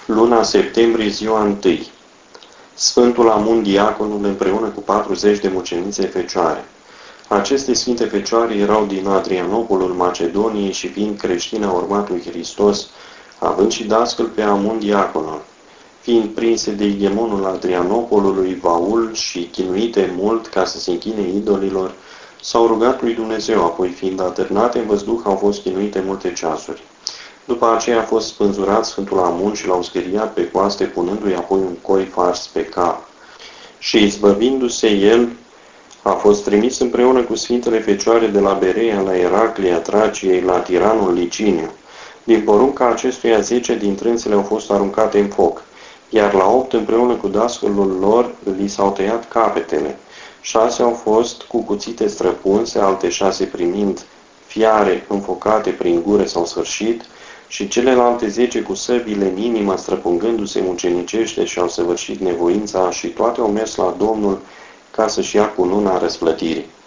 Luna septembrie, ziua 1. Sfântul Amun Diaconul împreună cu 40 de mucenițe fecioare. Aceste sfinte fecioare erau din Adrianopolul Macedoniei și fiind creștine a urmat lui Hristos, având și dascăl pe Amun Diaconul. Fiind prinse de igemonul Adrianopolului Vaul și chinuite mult ca să se închine idolilor, s-au rugat lui Dumnezeu, apoi fiind atârnate în văzduh, au fost chinuite multe ceasuri. După aceea a fost spânzurat Sfântul Amun și l-au zgâriat pe coaste, punându-i apoi un coi fars pe cap. Și izbăvindu-se el, a fost trimis împreună cu Sfintele Fecioare de la Berea la Eraclia Traciei, la tiranul Liciniu. Din porunca acestuia 10 dintre însele au fost aruncate în foc, iar la 8 împreună cu dascălul lor li s-au tăiat capetele. 6 au fost cu cuțite străpunse, alte 6 primind fiare înfocate prin gură s-au sfârșit, și celelalte 10 cu săbile în inimă, străpungându-se mucenicește și-au săvârșit nevoința, și toate au mers la Domnul ca să-și ia cununa răsplătirii.